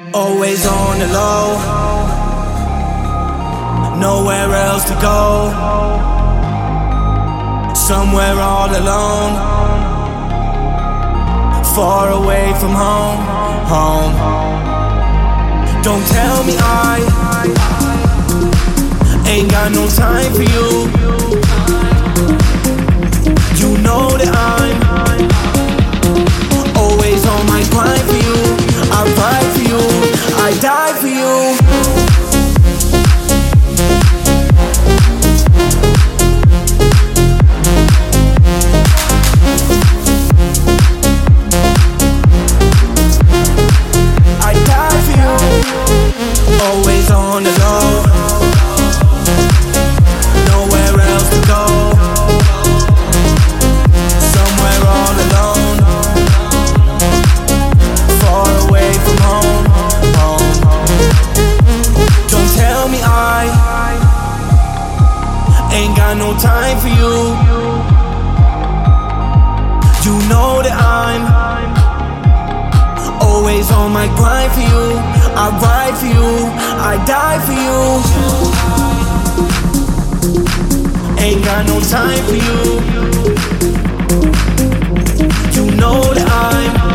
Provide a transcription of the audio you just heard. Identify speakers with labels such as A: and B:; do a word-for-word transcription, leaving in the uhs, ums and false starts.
A: Always on the low, nowhere else to go. Somewhere all alone, far away from home, home. Don't tell me I ain't got no time for you. You know that I'm always on my grind for you. I ride for you, I die for you. I die for you. Always on the low, nowhere else to go. Somewhere all alone, far away from home, home. Don't tell me I ain't got no time for you. You know that I'm always on my grind for you. I ride for you, I die for you. Ain't got no time for you. You know that I'm